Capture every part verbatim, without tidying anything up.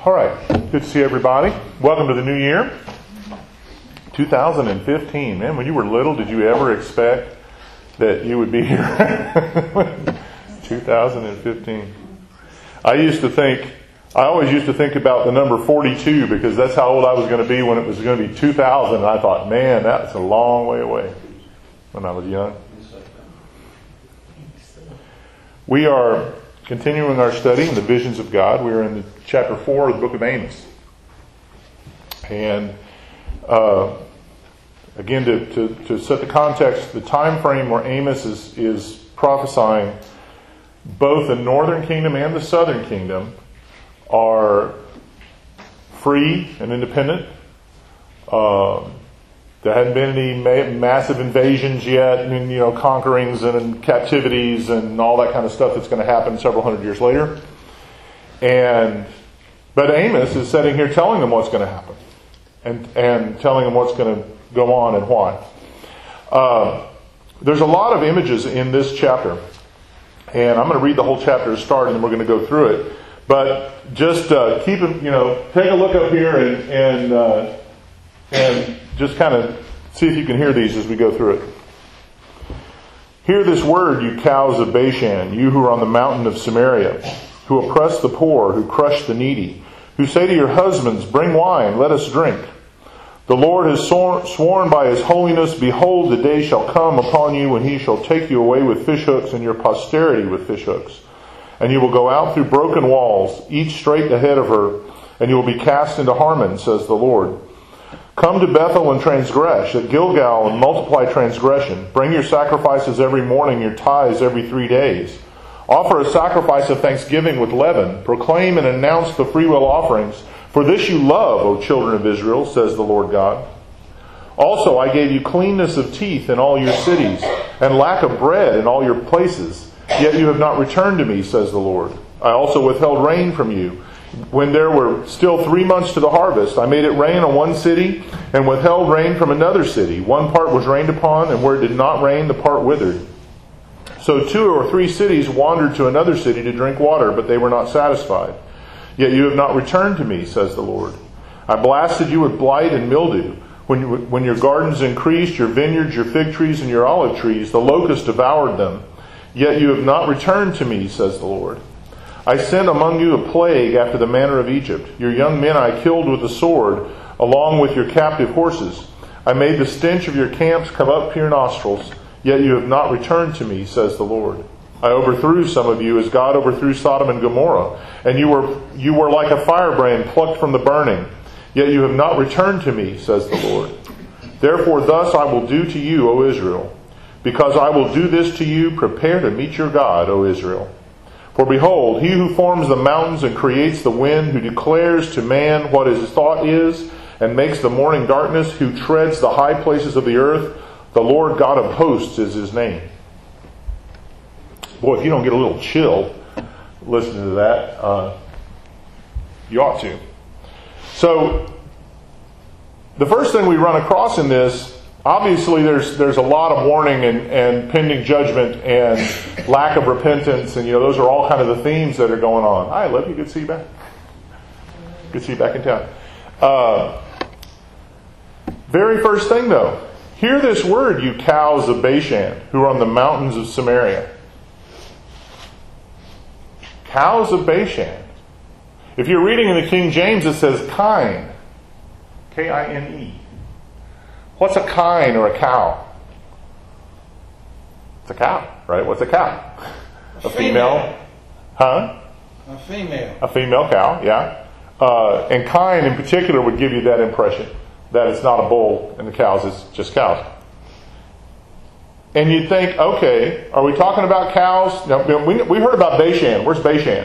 All right. Good to see everybody. Welcome to the new year. two thousand fifteen. Man, when you were little, did you ever expect that you would be here? two thousand fifteen. I used to think, I always used to think about the number forty-two because that's how old I was going to be when it was going to be two thousand. And I thought, man, that's a long way away when I was young. We are continuing our study in the visions of God. We are in the chapter four of the book of Amos. And uh, again, to, to, to set the context, the time frame where Amos is, is prophesying, both the northern kingdom and the southern kingdom are free and independent. Uh, there hadn't been any ma- massive invasions yet, and, you know, conquerings and captivities and all that kind of stuff that's going to happen several hundred years later. And but Amos is sitting here telling them what's going to happen, and and telling them what's going to go on and why. Uh, there's a lot of images in this chapter, and I'm going to read the whole chapter to start, and then we're going to go through it. But just uh, keep it, you know, take a look up here and and uh, and just kind of see if you can hear these as we go through it. Hear this word, you cows of Bashan, you who are on the mountain of Samaria, who oppress the poor, who crush the needy, who say to your husbands, bring wine, let us drink. The Lord has sworn by His holiness, behold, the day shall come upon you when He shall take you away with fishhooks and your posterity with fishhooks. And you will go out through broken walls, each straight ahead of her, and you will be cast into Harmon, says the Lord. Come to Bethel and transgress, at Gilgal and multiply transgression. Bring your sacrifices every morning, your tithes every three days. Offer a sacrifice of thanksgiving with leaven. Proclaim and announce the freewill offerings. For this you love, O children of Israel, says the Lord God. Also I gave you cleanness of teeth in all your cities, and lack of bread in all your places. Yet you have not returned to me, says the Lord. I also withheld rain from you. When there were still three months to the harvest, I made it rain on one city, and withheld rain from another city. One part was rained upon, and where it did not rain, the part withered. So two or three cities wandered to another city to drink water, but they were not satisfied. Yet you have not returned to me, says the Lord. I blasted you with blight and mildew. When, you, when your gardens increased, your vineyards, your fig trees, and your olive trees, the locust devoured them. Yet you have not returned to me, says the Lord. I sent among you a plague after the manner of Egypt. Your young men I killed with the sword, along with your captive horses. I made the stench of your camps come up to your nostrils. Yet you have not returned to me, says the Lord. I overthrew some of you as God overthrew Sodom and Gomorrah. And you were you were like a firebrand plucked from the burning. Yet you have not returned to me, says the Lord. Therefore thus I will do to you, O Israel. Because I will do this to you, prepare to meet your God, O Israel. For behold, He who forms the mountains and creates the wind, who declares to man what his thought is, and makes the morning darkness, who treads the high places of the earth, the Lord God of hosts is His name. Boy, if you don't get a little chill listening to that, uh, you ought to. So, the first thing we run across in this, obviously there's there's a lot of warning and, and pending judgment and lack of repentance, and you know those are all kind of the themes that are going on. Hi, love you. Good to see you back. Good to see you back in town. Uh, very first thing though, hear this word, you cows of Bashan, who are on the mountains of Samaria. Cows of Bashan. If you're reading in the King James, it says kine. K I N E. What's a kine or a cow? It's a cow, right? What's a cow? A, a female. female. Huh? A female. A female cow, yeah. Uh, and kine in particular would give you that impression that it's not a bull and the cows, it's just cows. And you'd think, okay, are we talking about cows? Now, we, we heard about Bashan. Where's Bashan?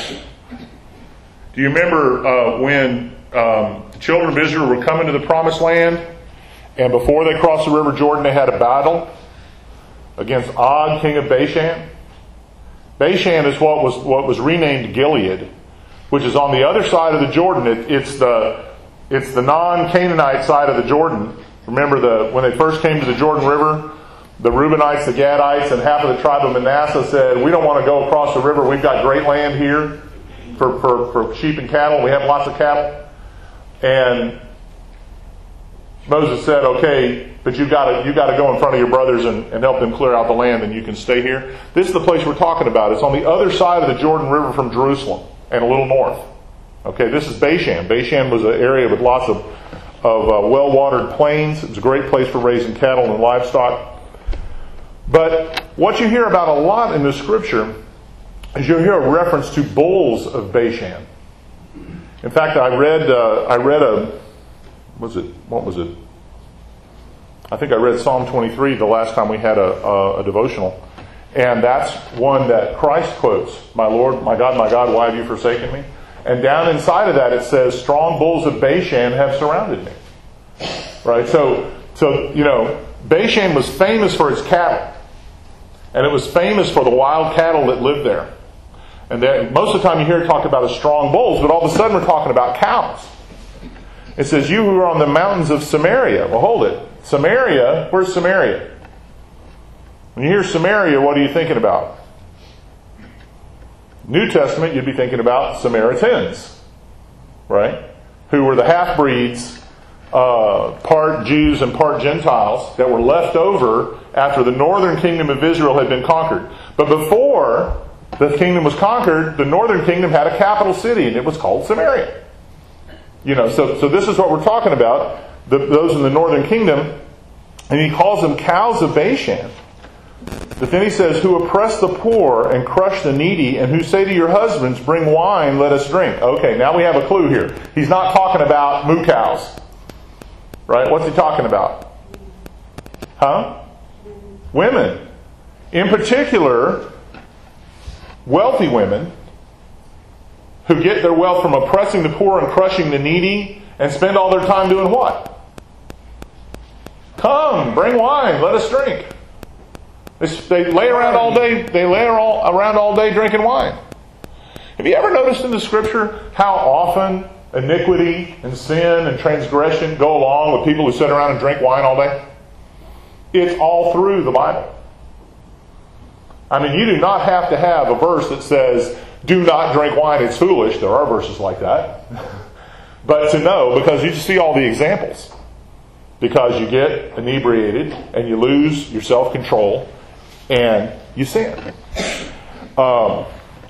Do you remember uh, when um, the children of Israel were coming to the promised land? And before they crossed the river Jordan, they had a battle against Og, king of Bashan. Bashan is what was what was renamed Gilead, which is on the other side of the Jordan. It, it's the it's the non-Canaanite side of the Jordan. Remember the when they first came to the Jordan River, the Reubenites, the Gadites, and half of the tribe of Manasseh said, "We don't want to go across the river. We've got great land here for, for, for sheep and cattle. We have lots of cattle. And Moses said, okay, but you've got to, you've got to go in front of your brothers and, and help them clear out the land, and you can stay here. This is the place we're talking about. It's on the other side of the Jordan River from Jerusalem and a little north. Okay, this is Bashan. Bashan was an area with lots of, of uh, well-watered plains. It was a great place for raising cattle and livestock. But what you hear about a lot in the Scripture is you'll hear a reference to bulls of Bashan. In fact, I read uh, I read a was it what was it? I think I read Psalm twenty-three the last time we had a, a, a devotional, and that's one that Christ quotes: "My Lord, my God, my God, why have you forsaken me?" And down inside of that it says, "Strong bulls of Bashan have surrounded me." Right. So so you know, Bashan was famous for its cattle, and it was famous for the wild cattle that lived there. And then, most of the time you hear it talk about as strong bulls, but all of a sudden we're talking about cows. It says, you who are on the mountains of Samaria. Well, hold it. Samaria, where's Samaria? When you hear Samaria, what are you thinking about? New Testament, you'd be thinking about Samaritans, right? Who were the half-breeds, uh, part Jews and part Gentiles, that were left over after the northern kingdom of Israel had been conquered. But before the kingdom was conquered, the northern kingdom had a capital city, and it was called Samaria. You know, so, so this is what we're talking about, the, those in the northern kingdom, and he calls them cows of Bashan. But then he says, who oppress the poor and crush the needy, and who say to your husbands, bring wine, let us drink. Okay, now we have a clue here. He's not talking about moo cows. Right? What's he talking about? Huh? Women. In particular, wealthy women who get their wealth from oppressing the poor and crushing the needy and spend all their time doing what? Come, bring wine, let us drink. They lay around all day, they lay around all day drinking wine. Have you ever noticed in the Scripture how often iniquity and sin and transgression go along with people who sit around and drink wine all day? It's all through the Bible. I mean, you do not have to have a verse that says, do not drink wine, it's foolish. There are verses like that. But to know, because you just see all the examples. Because you get inebriated and you lose your self-control and you sin. Um,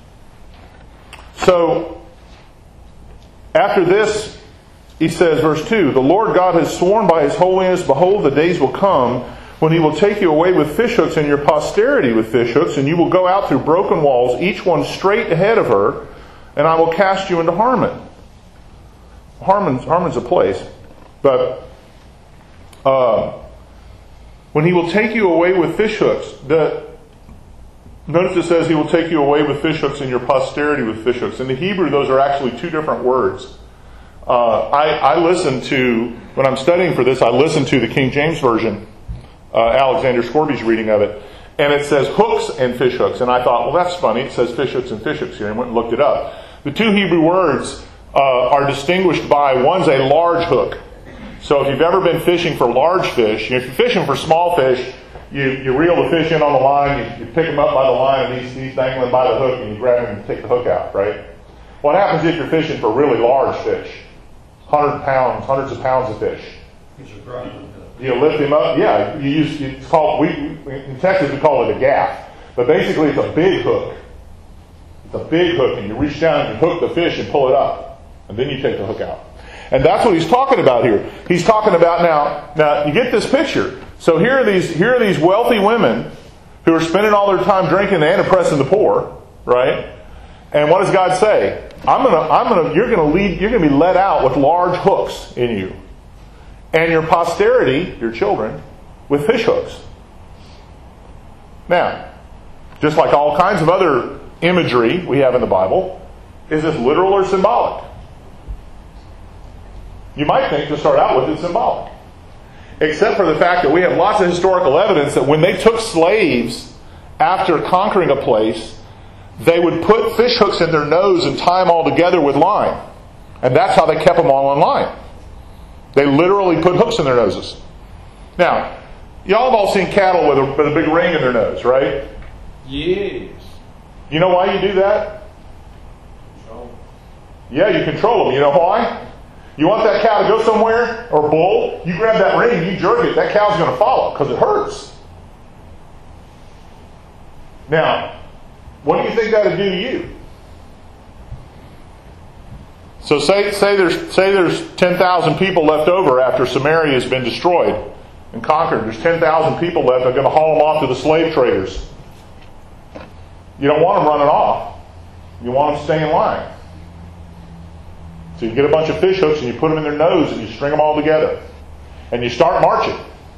so, after this, he says, verse two, the Lord God has sworn by His holiness, behold, the days will come when He will take you away with fishhooks and your posterity with fishhooks, and you will go out through broken walls, each one straight ahead of her, and I will cast you into Harmon. Harmon's, Harmon's a place. But uh, when He will take you away with fishhooks, the, notice it says He will take you away with fishhooks and your posterity with fishhooks. In the Hebrew, those are actually two different words. Uh, I, I listen to, when I'm studying for this, I listen to the King James Version, uh, Alexander Scorby's reading of it, and it says hooks and fishhooks. And I thought, well, that's funny. It says fishhooks and fishhooks here, and went and looked it up. The two Hebrew words uh, are distinguished by, one's a large hook. So if you've ever been fishing for large fish, if you're fishing for small fish, you, you reel the fish in on the line, you, you pick them up by the line, and he's, he's dangling by the hook, and you grab him and take the hook out, right? What happens if you're fishing for really large fish? Hundred pounds, hundreds of pounds of fish. You lift him up. Yeah, you use. It's called. We in Texas we call it a gaff, but basically it's a big hook. It's a big hook, and you reach down and you hook the fish and pull it up, and then you take the hook out. And that's what he's talking about here. He's talking about now. Now you get this picture. So here are these. Here are these wealthy women who are spending all their time drinking and oppressing the poor, right? And what does God say? I'm gonna, I'm gonna, you're gonna lead, you're gonna be let out with large hooks in you, and your posterity, your children, with fish hooks. Now, just like all kinds of other imagery we have in the Bible, is this literal or symbolic? You might think, to start out with, it's symbolic, except for the fact that we have lots of historical evidence that when they took slaves after conquering a place, they would put fish hooks in their nose and tie them all together with line. And that's how they kept them all in line. They literally put hooks in their noses. Now, y'all have all seen cattle with a, with a big ring in their nose, right? Yes. You know why you do that? Yeah, you control them. You know why? You want that cow to go somewhere, or bull, you grab that rein, you jerk it, that cow's going to follow because it hurts. Now, what do you think that would do to you? So say, say there's say there's ten thousand people left over after Samaria has been destroyed and conquered. There's ten thousand people left. They're going to haul them off to the slave traders. You don't want them running off. You want them to stay in line. So you get a bunch of fish hooks and you put them in their nose and you string them all together. And you start marching.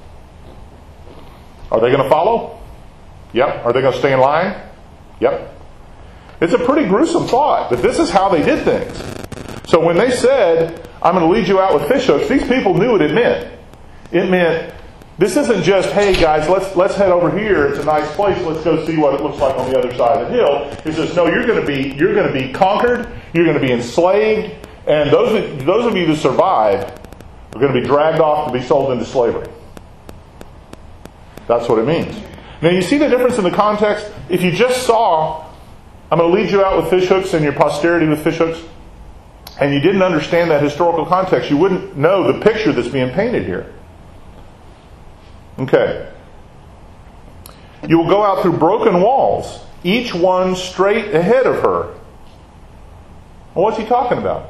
Are they going to follow? Yep. Are they going to stay in line? Yep. It's a pretty gruesome thought, but this is how they did things. So when they said, I'm going to lead you out with fish hooks, these people knew what it meant. It meant, this isn't just, hey guys, let's let's head over here. It's a nice place. Let's go see what it looks like on the other side of the hill. It says, no, you're going to be you're going to be conquered. You're going to be enslaved. And those of, those of you that survive are going to be dragged off to be sold into slavery. That's what it means. Now you see the difference in the context? If you just saw, I'm going to lead you out with fish hooks and your posterity with fish hooks, and you didn't understand that historical context, you wouldn't know the picture that's being painted here. Okay. You will go out through broken walls, each one straight ahead of her. Well, what's he talking about?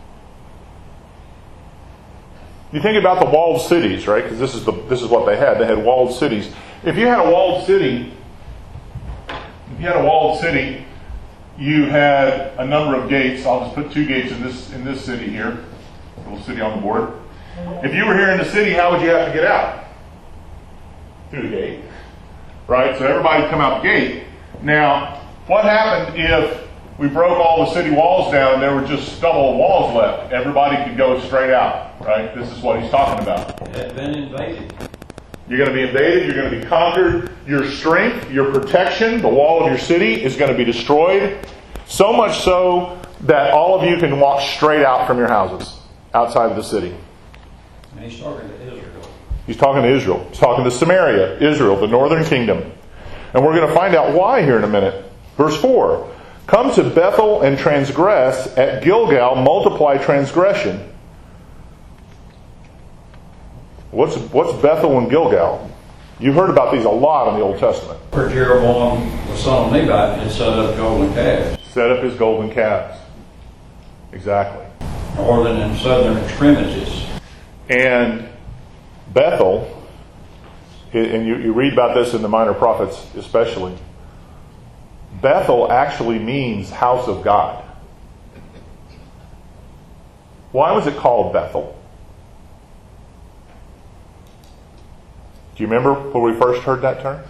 You think about the walled cities, right? Because this is the this is what they had. They had walled cities. If you had a walled city, if you had a walled city, you had a number of gates. I'll just put two gates in this in this city here, little city on the board. If you were here in the city, how would you have to get out? Through the gate, right? So everybody would come out the gate. Now, what happened if we broke all the city walls down and there were just stubble walls left? Everybody could go straight out, right? This is what he's talking about. They've been invaded. You're going to be invaded. You're going to be conquered. Your strength, your protection, the wall of your city is going to be destroyed. So much so that all of you can walk straight out from your houses outside of the city. And he's talking to Israel. He's talking to Israel. He's talking to Samaria, Israel, the northern kingdom. And we're going to find out why here in a minute. Verse four. Come to Bethel and transgress. At Gilgal multiply transgression. What's, what's Bethel and Gilgal? You've heard about these a lot in the Old Testament. For Jeroboam, the son of Nebat, had set up golden calves. Set up his golden calves. Exactly. Northern and southern extremities. And Bethel, and you, you read about this in the Minor Prophets especially, Bethel actually means house of God. Why was it called Bethel? Do you remember when we first heard that term?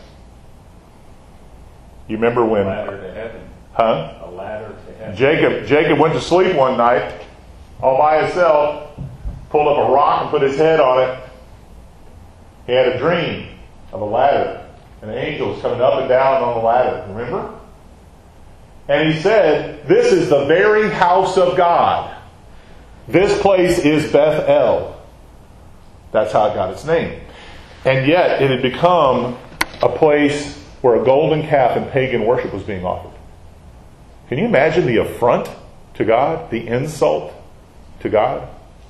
You remember when... A ladder to heaven. Huh? A ladder to heaven. Jacob, Jacob went to sleep one night all by himself, pulled up a rock and put his head on it. He had a dream of a ladder, and angels coming up and down on the ladder. Remember? And he said, this is the very house of God. This place is Bethel. That's how it got its name. And yet it had become a place where a golden calf and pagan worship was being offered. Can you imagine the affront to God? The insult to God?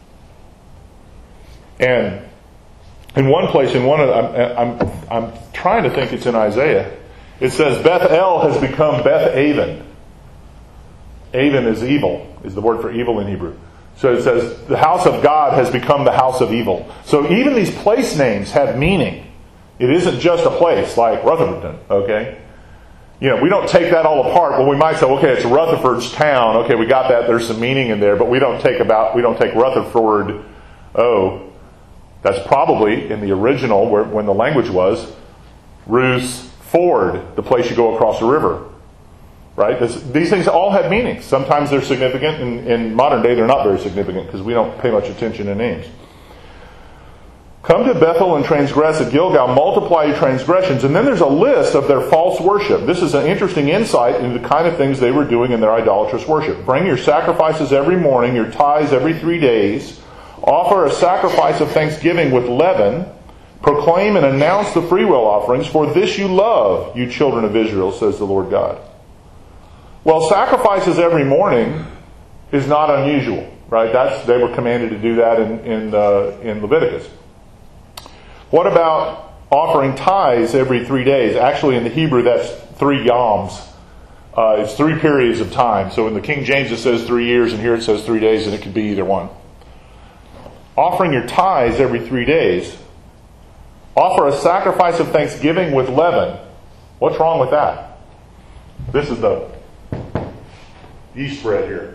And in one place, in one of I'm, I'm, I'm trying to think it's in Isaiah, it says Bethel has become Beth-aven. Aven is evil, is the word for evil in Hebrew. So it says the house of God has become the house of evil. So even these place names have meaning. It isn't just a place like Rutherford, okay? You know, we don't take that all apart. Well, we might say, okay, it's Rutherford's town. Okay, we got that. There's some meaning in there, but we don't take about we don't take Rutherford. Oh, that's probably in the original where when the language was Ruse Ford, the place you go across the river. Right? This, these things all have meanings. Sometimes they're significant. In, in modern day, they're not very significant because we don't pay much attention to names. Come to Bethel and transgress at Gilgal. Multiply your transgressions. And then there's a list of their false worship. This is an interesting insight into the kind of things they were doing in their idolatrous worship. Bring your sacrifices every morning, your tithes every three days. Offer a sacrifice of thanksgiving with leaven. Proclaim and announce the freewill offerings. For this you love, you children of Israel, says the Lord God. Well, sacrifices every morning is not unusual, right? That's they were commanded to do that in in, uh, in Leviticus. What about offering tithes every three days? Actually, in the Hebrew, that's three yams. Uh, it's three periods of time. So in the King James, it says three years, and here it says three days, and it could be either one. Offering your tithes every three days. Offer a sacrifice of thanksgiving with leaven. What's wrong with that? This is the yeast bread here.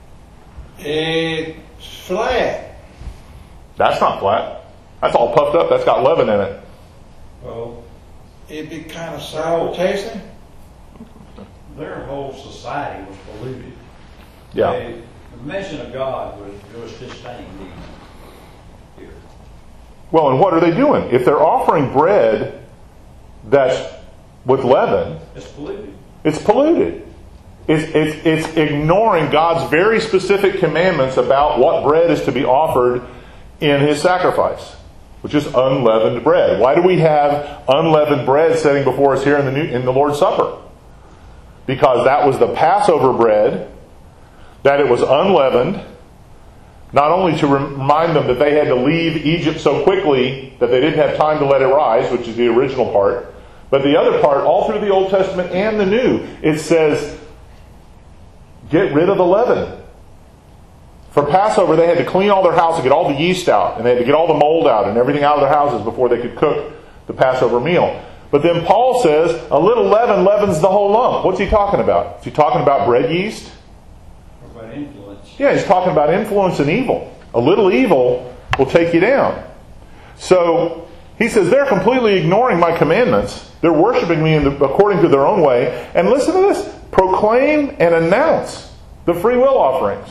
It's flat. That's not flat. That's all puffed up. That's got leaven in it. Well, It'd be kind of sour tasting. their whole society was polluted. Yeah. They, the mention of God was, was disdained here. Well, and what are they doing? If they're offering bread that's with leaven, It's polluted. it's polluted. It's, it's, it's ignoring God's very specific commandments about what bread is to be offered in His sacrifice, which is unleavened bread. Why do we have unleavened bread sitting before us here in the, new, in the Lord's Supper? Because that was the Passover bread, that it was unleavened, not only to remind them that they had to leave Egypt so quickly that they didn't have time to let it rise, which is the original part, but the other part, all through the Old Testament and the New, it says, get rid of the leaven. For Passover, they had to clean all their house and get all the yeast out, and they had to get all the mold out and everything out of their houses before they could cook the Passover meal. But then Paul says, a little leaven leavens the whole lump. What's he talking about? Is he talking about bread yeast? What about influence? Yeah, he's talking about influence and evil. A little evil will take you down. So, he says they're completely ignoring my commandments. They're worshiping me in the, according to their own way. And listen to this. Proclaim and announce the free will offerings.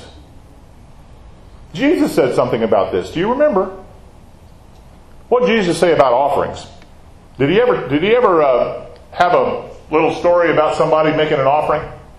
Jesus said something about this. Do you remember? What did Jesus say about offerings? Did he ever, did he ever uh, have a little story about somebody making an offering?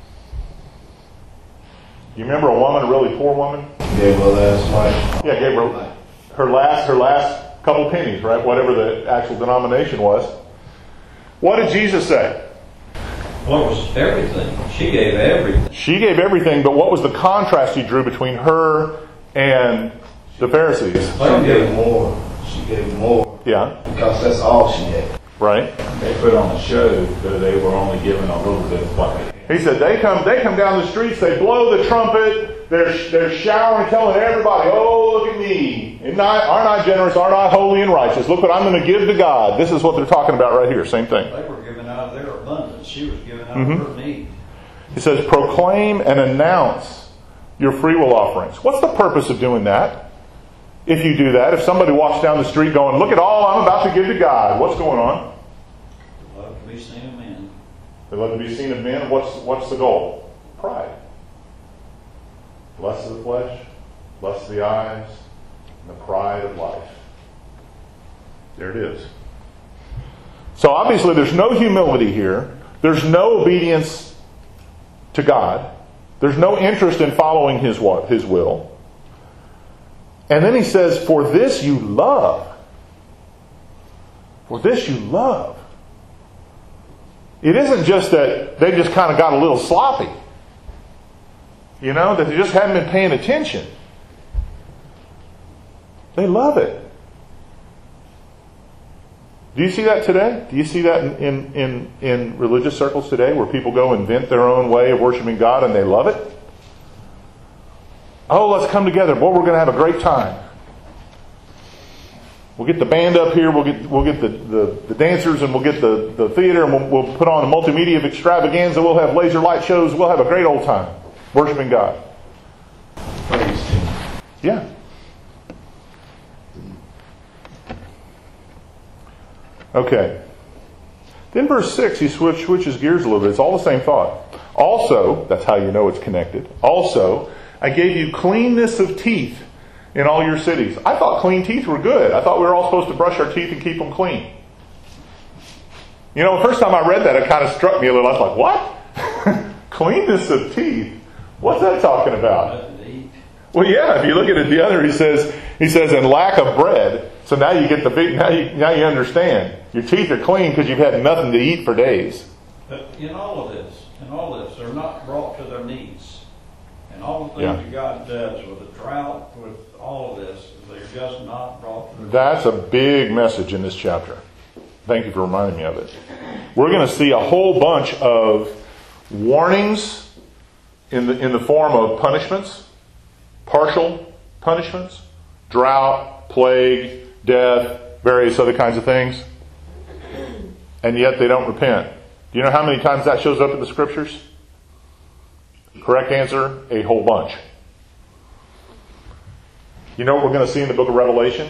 You remember a woman, a really poor woman? Gave her last life. Yeah, gave her her last her last couple pennies, right? Whatever the actual denomination was. What did Jesus say? What was everything? She gave everything. She gave everything, but what was the contrast he drew between her and the Pharisees? She gave more. She gave more. Yeah, Because that's all she had. right? They put on a show that they were only given a little bit of what they had. He said they come they come down the streets, they blow the trumpet, they're they're showering, telling everybody, "Oh, look at me! And not, aren't I generous? Aren't I holy and righteous? Look what I'm going to give to God." This is what they're talking about right here. Same thing. They were given out of their abundance. She was given out Mm-hmm. of her need. He says, proclaim and announce your free will offerings. What's the purpose of doing that? If you do that, if somebody walks down the street going, look at all I'm about to give to God, what's going on? Love to be seen of men. They love to be seen of men. What's, what's the goal? Pride. Lust of the flesh, lust of the eyes, and the pride of life. There it is. So obviously there's no humility here. There's no obedience to God. There's no interest in following His His will. And then he says, for this you love. For this you love. It isn't just that they just kind of got a little sloppy. You know, that they just hadn't been paying attention. They love it. Do you see that today? Do you see that in, in, in, in religious circles today where people go invent their own way of worshiping God and they love it? Oh, let's come together. Boy, we're going to have a great time. We'll get the band up here. We'll get we'll get the, the, the dancers, and we'll get the, the theater, and we'll, we'll put on a multimedia extravaganza. We'll have laser light shows. We'll have a great old time worshiping God. Praise Him. Yeah. Okay. Then verse six, he switch, switches gears a little bit. It's all the same thought. Also, that's how you know it's connected. Also, I gave you cleanness of teeth in all your cities. I thought clean teeth were good. I thought we were all supposed to brush our teeth and keep them clean. You know, the first time I read that, it kind of struck me a little. I was like, what? Cleanness of teeth? What's that talking about? Nothing to eat. Well, yeah, if you look at it the other, he says, he says, and lack of bread. So now you get the big, now you, now you understand. Your teeth are clean because you've had nothing to eat for days. But in all of this, in all this, they're not brought to their knees. In All the Yeah. things that God does with the drought, with all of this, they're just not brought to the That's a big message in this chapter. Thank you for reminding me of it. We're going to see a whole bunch of warnings in the in the form of punishments, partial punishments, drought, plague, death, various other kinds of things. And yet they don't repent. Do you know how many times that shows up in the scriptures? Correct answer, a whole bunch. You know what we're going to see in the book of Revelation?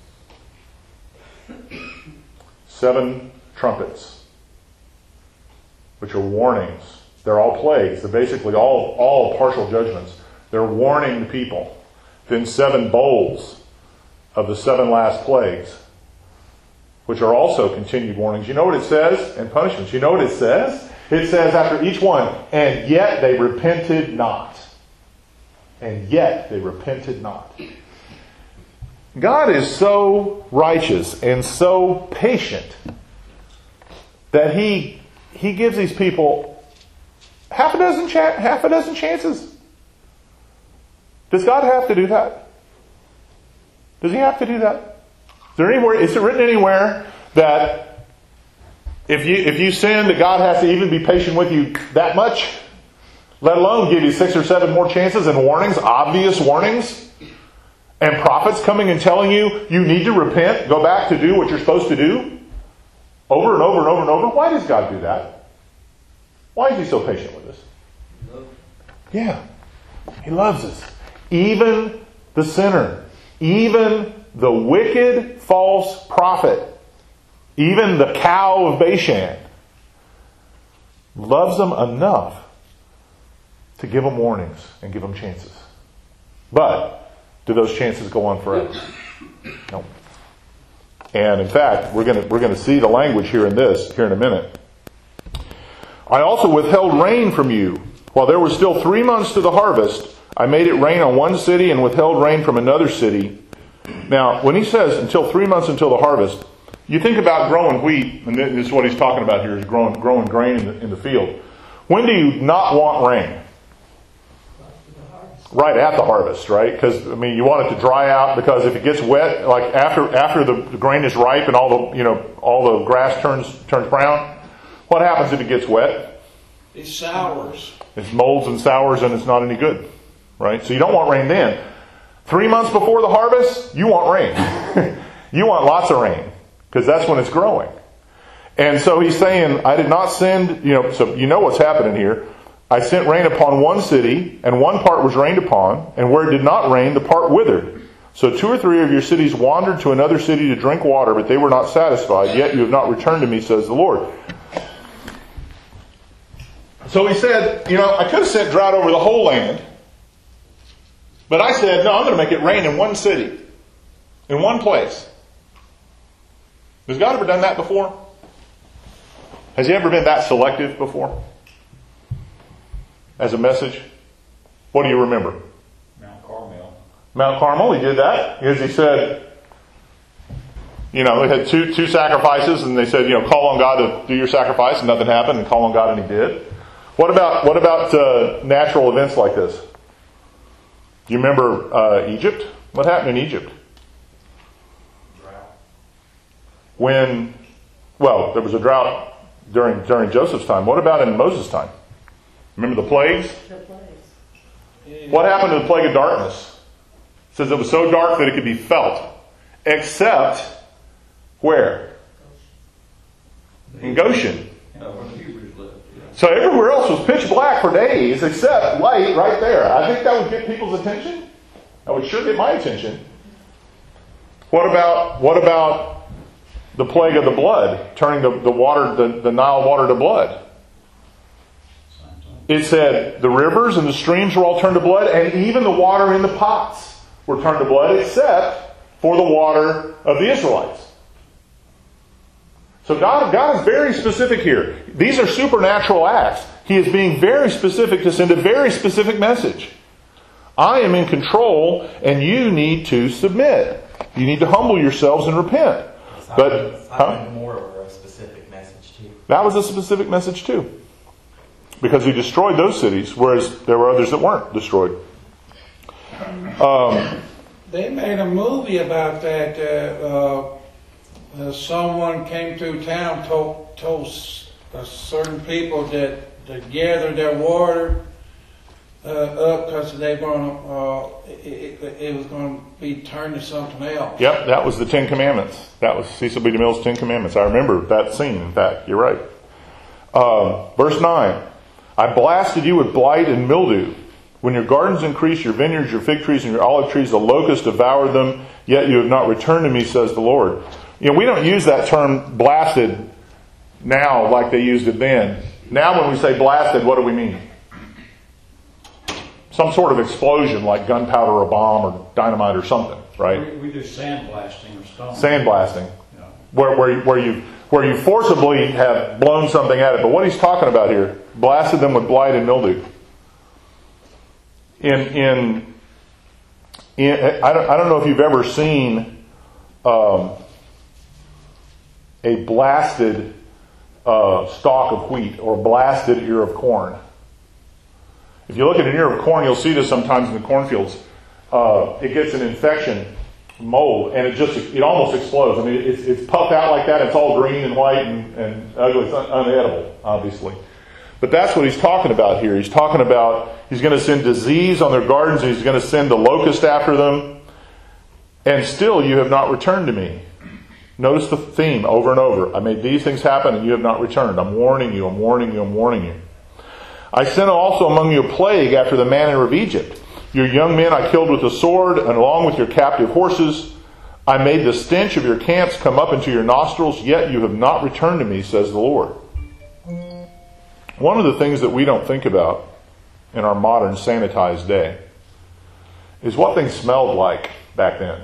Seven trumpets, which are warnings. They're all plagues. They're basically all, all partial judgments. They're warning the people. Then seven bowls of the seven last plagues, which are also continued warnings. You know what it says? And punishments. You know what it says? It says after each one, and yet they repented not. And yet they repented not. God is so righteous and so patient that He He gives these people half a dozen cha- half a dozen chances. Does God have to do that? Does He have to do that? Is there anywhere? Is it written anywhere that if you if you sin, that God has to even be patient with you that much? Let alone give you six or seven more chances and warnings, obvious warnings? And prophets coming and telling you, you need to repent, go back to do what you're supposed to do? Over and over and over and over. Why does God do that? Why is He so patient with us? Yeah. He loves us. Even the sinner. Even the wicked false prophet. Even the cow of Bashan. Loves them enough to give them warnings and give them chances. But do those chances go on forever? No. And in fact, we're going to we're going to see the language here in this here in a minute. I also withheld rain from you while there were still three months to the harvest. I made it rain on one city and withheld rain from another city. Now, when he says until three months until the harvest, you think about growing wheat, and this is what he's talking about here: is growing growing grain in the, in the field. When do you not want rain? Right at the harvest, right? Because I mean, you want it to dry out. Because if it gets wet, like after after the, the grain is ripe and all the you know all the grass turns turns brown, what happens if it gets wet? It sours. It molds and sours, and it's not any good, right? So you don't want rain then. Three months before the harvest, you want rain. You want lots of rain because that's when it's growing. And so he's saying, I did not send. You know, so you know what's happening here. I sent rain upon one city, and one part was rained upon, and where it did not rain, the part withered. So two or three of your cities wandered to another city to drink water, but they were not satisfied, yet you have not returned to me, says the Lord. So he said, you know, I could have sent drought over the whole land, but I said, no, I'm going to make it rain in one city, in one place. Has God ever done that before? Has He ever been that selective before? As a message? What do you remember? Mount Carmel. Mount Carmel, He did that. Because He said, you know, they had two two sacrifices, and they said, you know, call on God to do your sacrifice, and nothing happened, and call on God, and He did. What about what about uh, natural events like this? Do you remember uh, Egypt? What happened in Egypt? Drought. When, well, there was a drought during during Joseph's time. What about in Moses' time? Remember the plagues? The plagues. What happened to the plague of darkness? It says it was so dark that it could be felt. Except where? In Goshen. Yeah, where the Hebrews lived. Yeah. So everywhere else was pitch black for days except light right there. I think that would get people's attention. That would sure get my attention. What about what about the plague of the blood? Turning the, the water, the, the Nile water to blood. It said the rivers and the streams were all turned to blood, and even the water in the pots were turned to blood, except for the water of the Israelites. So God, God is very specific here. These are supernatural acts. He is being very specific to send a very specific message. I am in control, and you need to submit. You need to humble yourselves and repent. But Sodom and Gomorrah were a specific message too. that was a specific message too. because he destroyed those cities, whereas there were others that weren't destroyed. Um, They made a movie about that. Uh, uh, uh, someone came through town, told told s- uh, certain people that to gather their water uh, up because they're going to. Uh, it, it, it was going to be turned to something else. Yep, that was the Ten Commandments. That was Cecil B. DeMille's Ten Commandments. I remember that scene, in fact. You're right. Um, verse nine. I blasted you with blight and mildew. When your gardens increased, your vineyards, your fig trees, and your olive trees, the locust devoured them, yet you have not returned to me, says the Lord. You know, we don't use that term blasted now like they used it then. Now when we say blasted, what do we mean? Some sort of explosion like gunpowder or bomb or dynamite or something, right? We, we do sandblasting or stone. Sandblasting. Yeah. Where, where, where, you, where you forcibly have blown something at it. But what he's talking about here, blasted them with blight and mildew. In, in, in I, don't, I don't know if you've ever seen um, a blasted uh, stalk of wheat or blasted ear of corn. If you look at an ear of corn, you'll see this sometimes in the cornfields. Uh, it gets an infection, mold, and it just it almost explodes. I mean, it's, it's puffed out like that. It's all green and white and, and ugly. It's un- unedible, obviously. But that's what he's talking about here. He's talking about he's going to send disease on their gardens, and he's going to send the locust after them. And still you have not returned to me. Notice the theme over and over. I made these things happen, and you have not returned. I'm warning you, I'm warning you, I'm warning you. I sent also among you a plague after the manner of Egypt. Your young men I killed with the sword, and along with your captive horses. I made the stench of your camps come up into your nostrils, yet you have not returned to me, says the Lord. One of the things that we don't think about in our modern sanitized day is what things smelled like back then.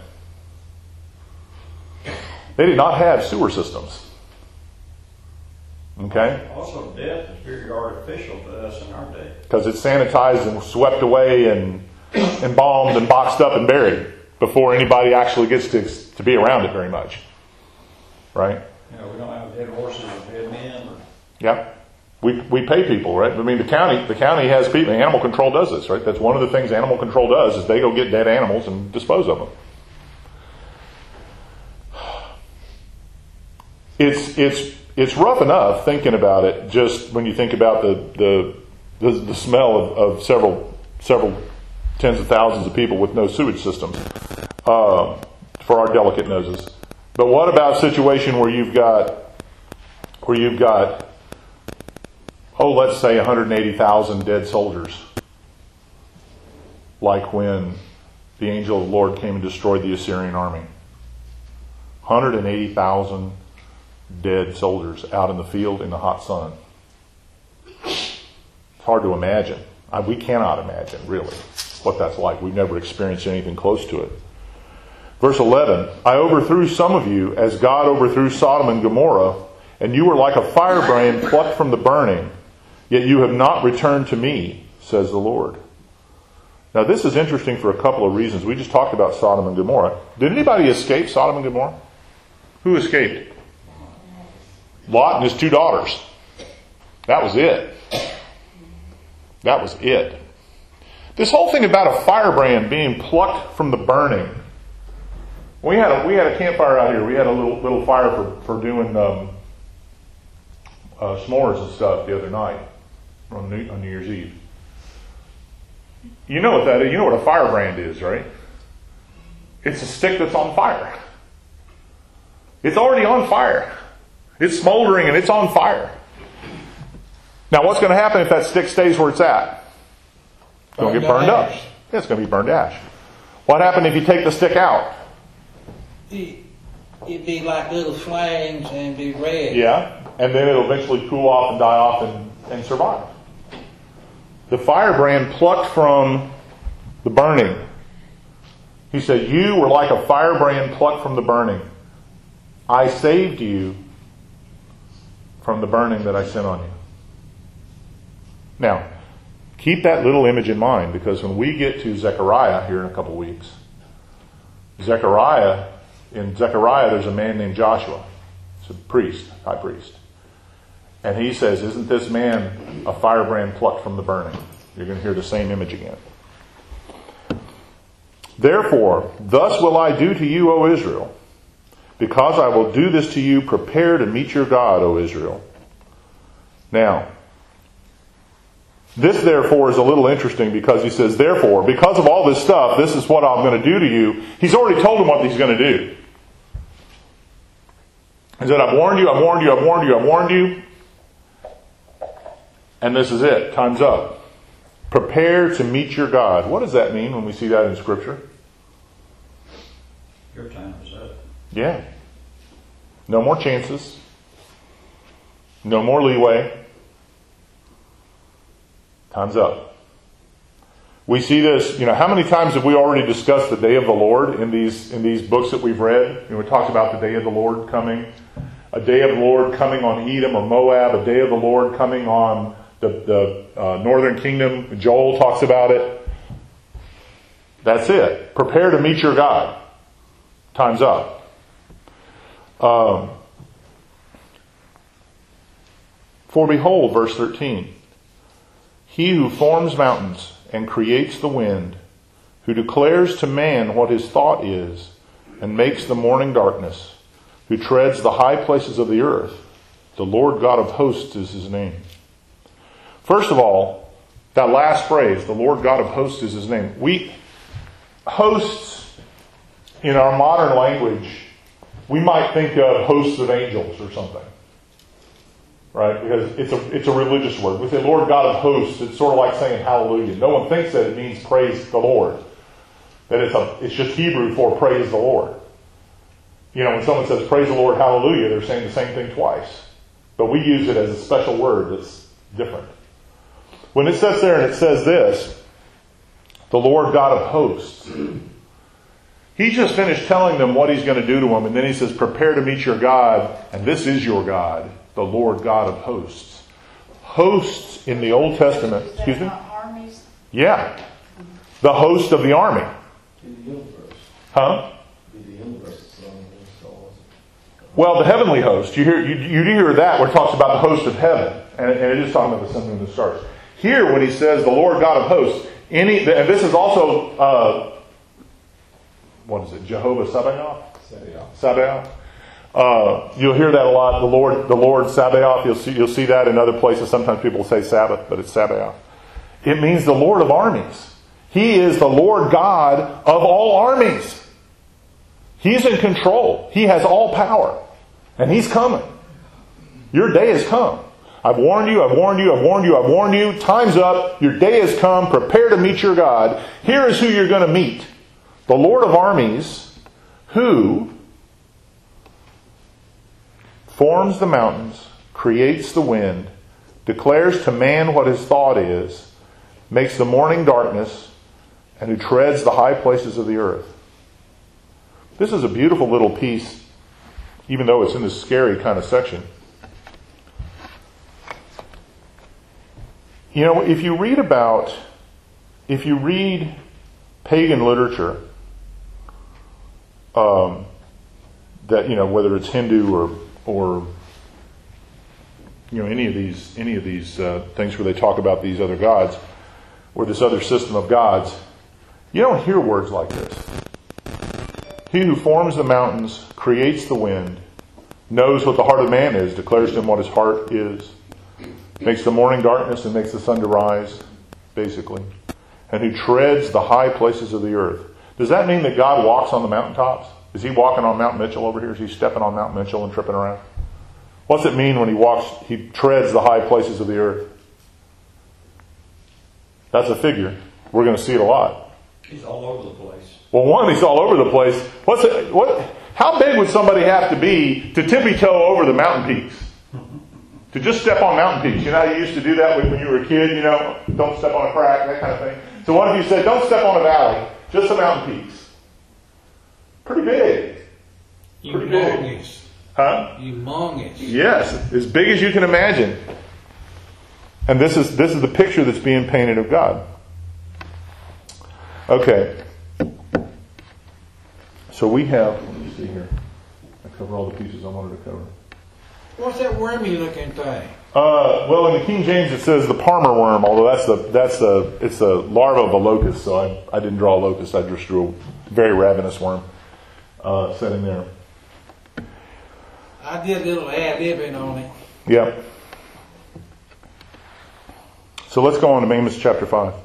They did not have sewer systems. Okay? Also, death is very artificial to us in our day. Because it's sanitized and swept away and embalmed and boxed up and buried before anybody actually gets to, to be around it very much. Right? You know, we don't have dead horses or dead men. Or... Yeah. We we pay people, right? I mean, the county the county has people. Animal control does this, right? That's one of the things animal control does is they go get dead animals and dispose of them. It's it's it's rough enough thinking about it. Just when you think about the the the, the smell of, of several several tens of thousands of people with no sewage systems uh, for our delicate noses. But what about a situation where you've got where you've got oh, let's say one hundred eighty thousand dead soldiers, like when the angel of the Lord came and destroyed the Assyrian army. one hundred eighty thousand dead soldiers out in the field in the hot sun. It's hard to imagine. I, we cannot imagine, really, what that's like. We've never experienced anything close to it. Verse eleven, I overthrew some of you as God overthrew Sodom and Gomorrah, and you were like a firebrand plucked from the burning. Yet you have not returned to me, says the Lord. Now this is interesting for a couple of reasons. We just talked about Sodom and Gomorrah. Did anybody escape Sodom and Gomorrah? Who escaped? Lot and his two daughters. That was it. That was it. This whole thing about a firebrand being plucked from the burning. We had a, we had a campfire out here. We had a little little fire for, for doing um, uh, s'mores and stuff the other night. On New, on New Year's Eve. You know what that is? You know what a firebrand is, right? It's a stick that's on fire. It's already on fire. It's smoldering and it's on fire. Now what's going to happen if that stick stays where it's at? It's going to get burned up. Yeah, it's going to be burned to ash. What happened if you take the stick out? It, it'd be like little flames and be red. Yeah, and then it'll eventually cool off and die off and, and survive. The firebrand plucked from the burning. He said, you were like a firebrand plucked from the burning. I saved you from the burning that I sent on you. Now, keep that little image in mind, because when we get to Zechariah here in a couple of weeks, Zechariah, in Zechariah there's a man named Joshua. It's a priest, high priest. And he says, isn't this man a firebrand plucked from the burning? You're going to hear the same image again. Therefore, thus will I do to you, O Israel. Because I will do this to you, prepare to meet your God, O Israel. Now, this therefore is a little interesting because he says, therefore, because of all this stuff, this is what I'm going to do to you. He's already told them what he's going to do. He said, I've warned you, I've warned you, I've warned you, I've warned you. And this is it. Time's up. Prepare to meet your God. What does that mean when we see that in Scripture? Your time is up. Yeah. No more chances. No more leeway. Time's up. We see this, you know, how many times have we already discussed the day of the Lord in these in these books that we've read? You know, we talked about the day of the Lord coming. A day of the Lord coming on Edom or Moab. A day of the Lord coming on the, the uh, northern kingdom. Joel talks about it. That's it. Prepare to meet your God. Time's up. Um, For behold, verse thirteen, he who forms mountains and creates the wind, who declares to man what his thought is, and makes the morning darkness, who treads the high places of the earth, the Lord God of hosts is his name. First of all, that last phrase, the Lord God of hosts is his name. We, hosts, in our modern language, we might think of hosts of angels or something. Right? Because it's a it's a religious word. We say Lord God of hosts, it's sort of like saying hallelujah. No one thinks that it means praise the Lord. That it's a it's just Hebrew for praise the Lord. You know, when someone says praise the Lord, hallelujah, they're saying the same thing twice. But we use it as a special word that's different. When it sits there and it says this, the Lord God of hosts, he just finished telling them what he's going to do to them, and then he says, prepare to meet your God, and this is your God, the Lord God of hosts. Hosts in the Old Testament, excuse me? Armies. Yeah. The host of the army. Huh? Well, the heavenly host. You hear you, you do hear that where it talks about the host of heaven. And, and it is talking about the sun, moon, and the stars. Here, when he says the Lord God of hosts, any and this is also uh, what is it? Jehovah Sabaoth? Sabaoth. Sabaoth. Uh, you'll hear that a lot. The Lord, the Lord Sabaoth. You'll see, you'll see that in other places. Sometimes people say Sabbath, but it's Sabaoth. It means the Lord of armies. He is the Lord God of all armies. He's in control. He has all power. And He's coming. Your day has come. I've warned you, I've warned you, I've warned you, I've warned you. Time's up. Your day has come. Prepare to meet your God. Here is who you're going to meet. The Lord of armies, who forms the mountains, creates the wind, declares to man what his thought is, makes the morning darkness, and who treads the high places of the earth. This is a beautiful little piece, even though it's in this scary kind of section. You know, if you read about, if you read pagan literature, um, that, you know, whether it's Hindu or or you know any of these any of these uh, things where they talk about these other gods or this other system of gods, you don't hear words like this. He who forms the mountains, creates the wind, knows what the heart of man is, declares to him what his heart is, makes the morning darkness and makes the sun to rise, basically, and who treads the high places of the earth. Does that mean that God walks on the mountaintops? Is He walking on Mount Mitchell over here? Is He stepping on Mount Mitchell and tripping around? What's it mean when He walks, He treads the high places of the earth? That's a figure. We're going to see it a lot. He's all over the place. Well, one, He's all over the place. What's it, what? How big would somebody have to be to tippy-toe over the mountain peaks? To just step on mountain peaks. You know how you used to do that when you were a kid? You know, don't step on a crack, that kind of thing. So what if you said, don't step on a valley, just the mountain peaks? Pretty big. Pretty big. Humongous. Huh? Humongous. Yes, as big as you can imagine. And this is this is the picture that's being painted of God. Okay. So we have, let me see here. I cover all the pieces I wanted to cover. What's that wormy looking thing? Uh, well, in the King James it says the palmer worm, although that's the that's the it's the larva of a locust. So I I didn't draw a locust. I just drew a very ravenous worm uh, sitting there. I did a little ad-libbing on it. Yep. So let's go on to Amos chapter five.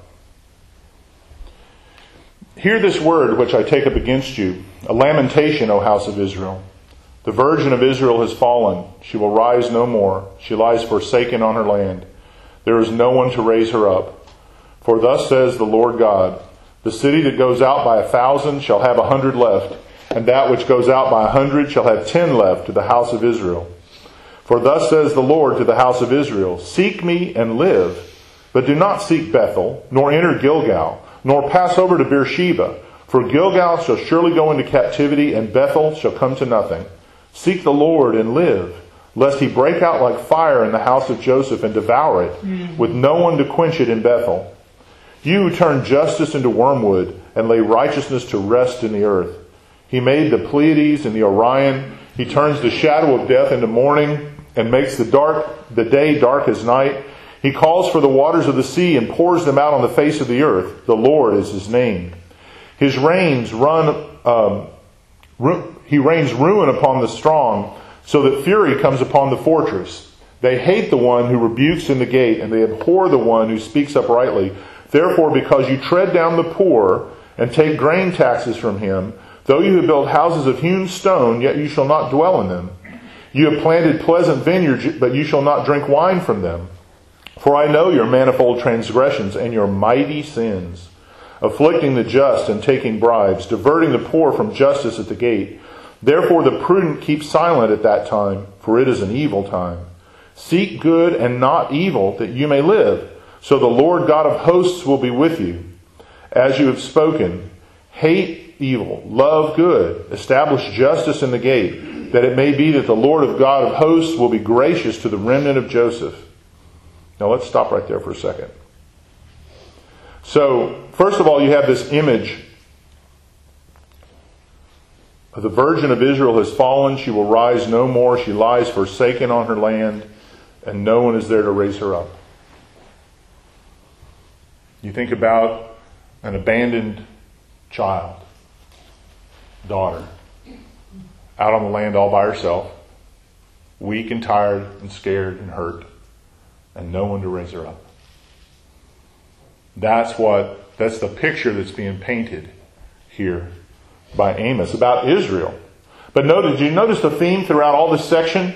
Hear this word which I take up against you, a lamentation, O house of Israel. The virgin of Israel has fallen. She will rise no more. She lies forsaken on her land. There is no one to raise her up. For thus says the Lord God, the city that goes out by a thousand shall have a hundred left, and that which goes out by a hundred shall have ten left to the house of Israel. For thus says the Lord to the house of Israel, seek me and live, but do not seek Bethel, nor enter Gilgal, nor pass over to Beersheba. For Gilgal shall surely go into captivity, and Bethel shall come to nothing. Seek the Lord and live, lest he break out like fire in the house of Joseph and devour it, mm. with no one to quench it in Bethel. You who turn justice into wormwood and lay righteousness to rest in the earth. He made the Pleiades and the Orion. He turns the shadow of death into morning and makes the dark the day dark as night. He calls for the waters of the sea and pours them out on the face of the earth. The Lord is his name. His rains run. Um, ru- he rains ruin upon the strong, so that fury comes upon the fortress. They hate the one who rebukes in the gate, and they abhor the one who speaks uprightly. Therefore, because you tread down the poor and take grain taxes from him, though you have built houses of hewn stone, yet you shall not dwell in them. You have planted pleasant vineyards, but you shall not drink wine from them. For I know your manifold transgressions and your mighty sins, afflicting the just and taking bribes, diverting the poor from justice at the gate. Therefore the prudent keep silent at that time, for it is an evil time. Seek good and not evil, that you may live. So the Lord God of hosts will be with you. As you have spoken, hate evil, love good, establish justice in the gate, that it may be that the Lord of God of hosts will be gracious to the remnant of Joseph. Now let's stop right there for a second. So, first of all, you have this image of the virgin of Israel has fallen. She will rise no more. She lies forsaken on her land, and no one is there to raise her up. You think about an abandoned child, daughter, out on the land all by herself, weak and tired and scared and hurt, and no one to raise her up. That's what, that's the picture that's being painted here by Amos about Israel. But notice, did you notice the theme throughout all this section?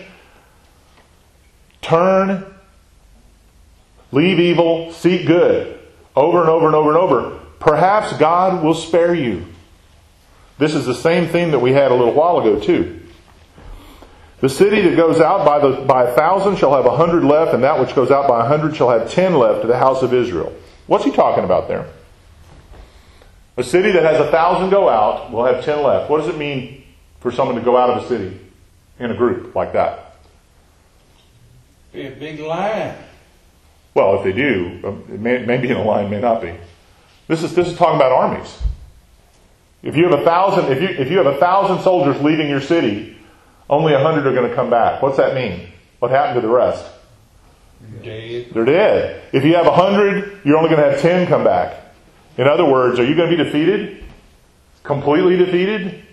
Turn, leave evil, seek good. Over and over and over and over. Perhaps God will spare you. This is the same theme that we had a little while ago too. The city that goes out by the by a thousand shall have a hundred left, and that which goes out by a hundred shall have ten left to the house of Israel. What's he talking about there? A city that has a thousand go out will have ten left. What does it mean for someone to go out of a city in a group like that? Be a big line. Well, if they do, it may, it may be in a line, may not be. This is this is talking about armies. If you have a thousand, if you if you have a thousand soldiers leaving your city, only a hundred are going to come back. What's that mean? What happened to the rest? Dead. They're dead. If you have a hundred, you're only going to have ten come back. In other words, are you going to be defeated? Completely defeated?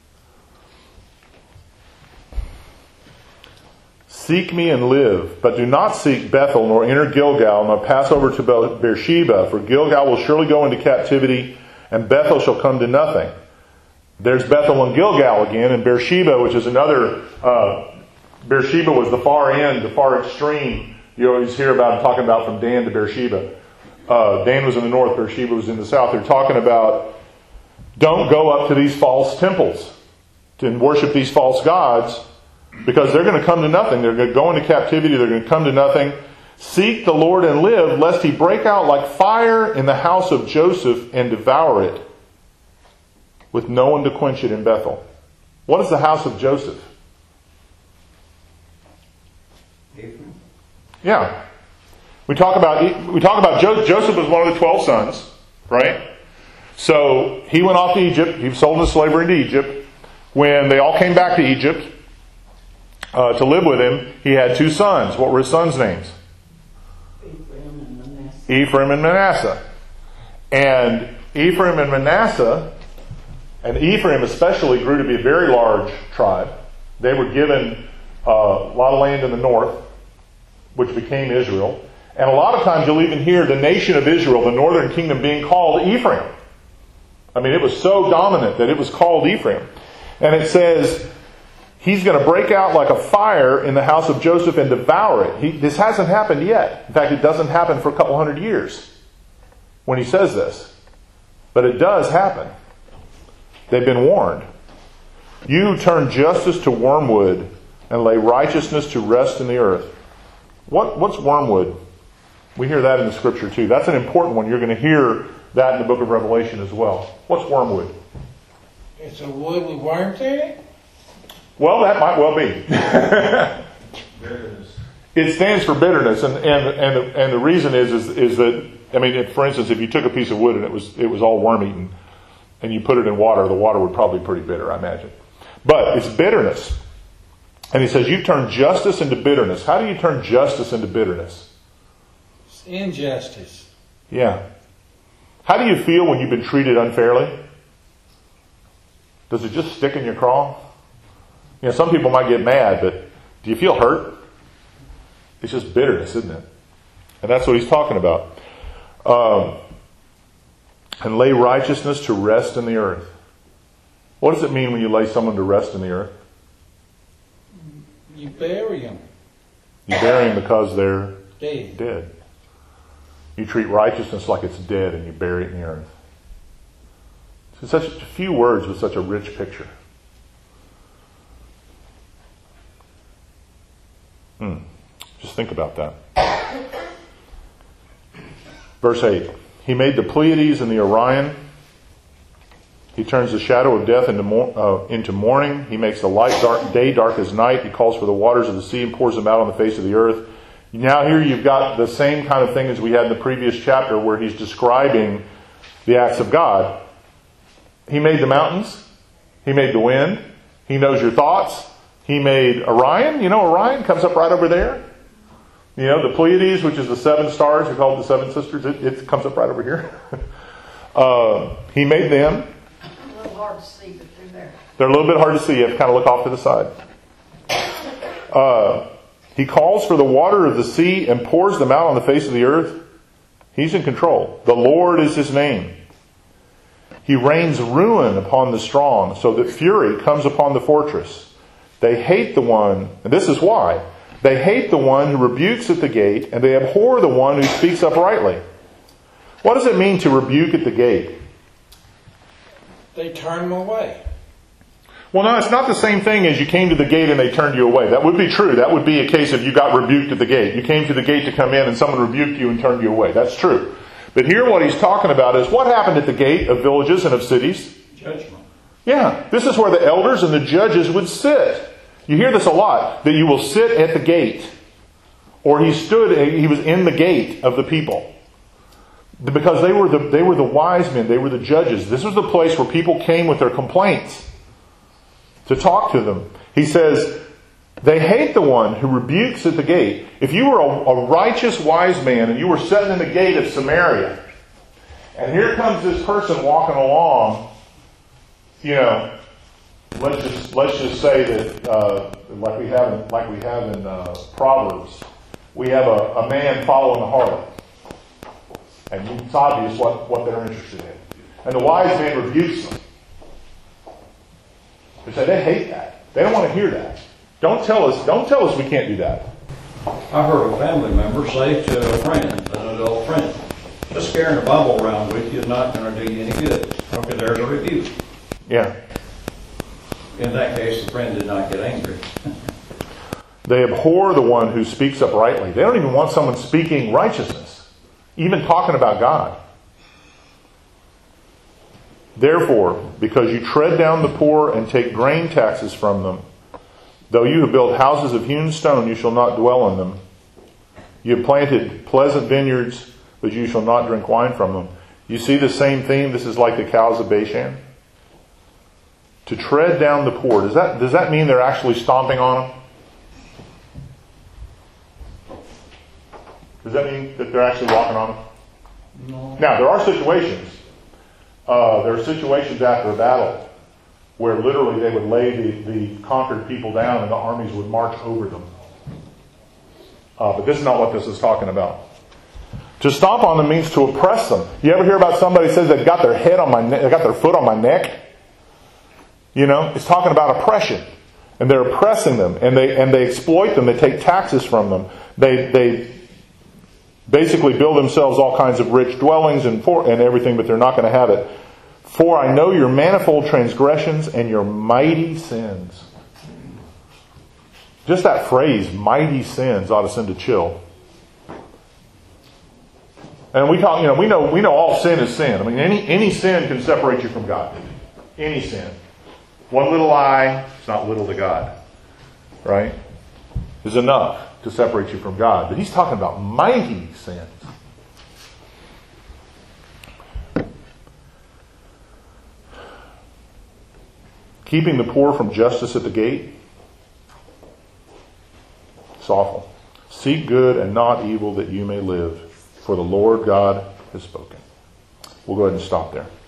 Seek me and live, but do not seek Bethel, nor enter Gilgal, nor pass over to Beersheba, for Gilgal will surely go into captivity, and Bethel shall come to nothing. There's Bethel and Gilgal again, and Beersheba, which is another, uh, Beersheba was the far end, the far extreme. You always hear about talking about from Dan to Beersheba. Uh, Dan was in the north, Beersheba was in the south. They're talking about, don't go up to these false temples to worship these false gods, because they're going to come to nothing. They're going to go into captivity. They're going to come to nothing. Seek the Lord and live, lest he break out like fire in the house of Joseph and devour it, with no one to quench it in Bethel. What is the house of Joseph? Yeah. We talk about we talk about jo- Joseph was one of the twelve sons, right? So he went off to Egypt. He was sold into slavery into Egypt. When they all came back to Egypt, uh, to live with him, he had two sons. What were his sons' names? Ephraim and Manasseh. Ephraim and Manasseh. And Ephraim and Manasseh, and Ephraim especially, grew to be a very large tribe. They were given uh, a lot of land in the north, which became Israel. And a lot of times you'll even hear the nation of Israel, the northern kingdom, being called Ephraim. I mean, it was so dominant that it was called Ephraim. And it says, he's going to break out like a fire in the house of Joseph and devour it. He, this hasn't happened yet. In fact, it doesn't happen for a couple hundred years when he says this. But it does happen. They've been warned. You turn justice to wormwood and lay righteousness to rest in the earth. What, what's wormwood? We hear that in the scripture too. That's an important one. You're going to hear that in the book of Revelation as well. What's wormwood? It's a wood with worms in it? Well, that might well be. Bitterness. It stands for bitterness, and and and the, and the reason is is is that, I mean, if, for instance, if you took a piece of wood and it was it was all worm eaten, and you put it in water, the water would probably be pretty bitter, I imagine. But it's bitterness, and he says you turn justice into bitterness. How do you turn justice into bitterness? It's injustice. Yeah. How do you feel when you've been treated unfairly? Does it just stick in your craw? You know, some people might get mad, but do you feel hurt? It's just bitterness, isn't it? And that's what he's talking about. Um, and lay righteousness to rest in the earth. What does it mean when you lay someone to rest in the earth? You bury them. You bury them because they're Dead. dead. You treat righteousness like it's dead and you bury it in the earth. It's such a few words with such a rich picture. Hmm. Just think about that. Verse eight. He made the Pleiades and the Orion. He turns the shadow of death into, mor- uh, into morning. He makes the light dark, day dark as night. He calls for the waters of the sea and pours them out on the face of the earth. Now here you've got the same kind of thing as we had in the previous chapter where he's describing the acts of God. He made the mountains. He made the wind. He knows your thoughts. He made Orion. You know, Orion comes up right over there. You know, the Pleiades, which is the seven stars, we call it the seven sisters, it, it comes up right over here. uh, he made them. A little hard to see, but they're there. They're a little bit hard to see. You have to kind of look off to the side. Uh, he calls for the water of the sea and pours them out on the face of the earth. He's in control. The Lord is his name. He rains ruin upon the strong, so that fury comes upon the fortress. They hate the one, and this is why. They hate the one who rebukes at the gate, and they abhor the one who speaks uprightly. What does it mean to rebuke at the gate? They turn them away. Well, no, it's not the same thing as you came to the gate and they turned you away. That would be true. That would be a case if you got rebuked at the gate. You came to the gate to come in and someone rebuked you and turned you away. That's true. But here what he's talking about is what happened at the gate of villages and of cities. Judgment. Yeah, this is where the elders and the judges would sit. You hear this a lot, that you will sit at the gate. Or he stood, he was in the gate of the people. Because they were the, they were the wise men, they were the judges. This was the place where people came with their complaints to talk to them. He says, they hate the one who rebukes at the gate. If you were a, a righteous wise man and you were sitting in the gate of Samaria, and here comes this person walking along, you know, let's just let's just say that uh, like we have in, like we have in uh, Proverbs, we have a, a man following a harlot, and it's obvious what, what they're interested in. And the wise man rebukes them. They say they hate that. They don't want to hear that. Don't tell us. Don't tell us we can't do that. I heard a family member say to a friend, an adult friend, just carrying a Bible around with you is not going to do you any good. Okay, there's a rebuke. Yeah. In that case, the friend did not get angry. They abhor the one who speaks uprightly. They don't even want someone speaking righteousness, even talking about God. Therefore, because you tread down the poor and take grain taxes from them, though you have built houses of hewn stone, you shall not dwell in them. You have planted pleasant vineyards, but you shall not drink wine from them. You see the same theme? This is like the cows of Bashan. To tread down the poor. Does that, does that mean they're actually stomping on them? Does that mean that they're actually walking on them? No. Now, there are situations. Uh, there are situations after a battle where literally they would lay the, the conquered people down and the armies would march over them. Uh, but this is not what this is talking about. To stomp on them means to oppress them. You ever hear about somebody who says they've got their head on my neck, they've got their foot on my neck? You know, it's talking about oppression. And they're oppressing them, and they and they exploit them. They take taxes from them. They they basically build themselves all kinds of rich dwellings and for and everything, but they're not going to have it. For I know your manifold transgressions and your mighty sins. Just that phrase, mighty sins, ought to send a chill. And we talk, you know, we know we know all sin is sin. I mean, any any sin can separate you from God. Any sin. One little lie, it's not little to God. Right? Is enough to separate you from God. But he's talking about mighty sins. Keeping the poor from justice at the gate. It's awful. Seek good and not evil that you may live. For the Lord God has spoken. We'll go ahead and stop there.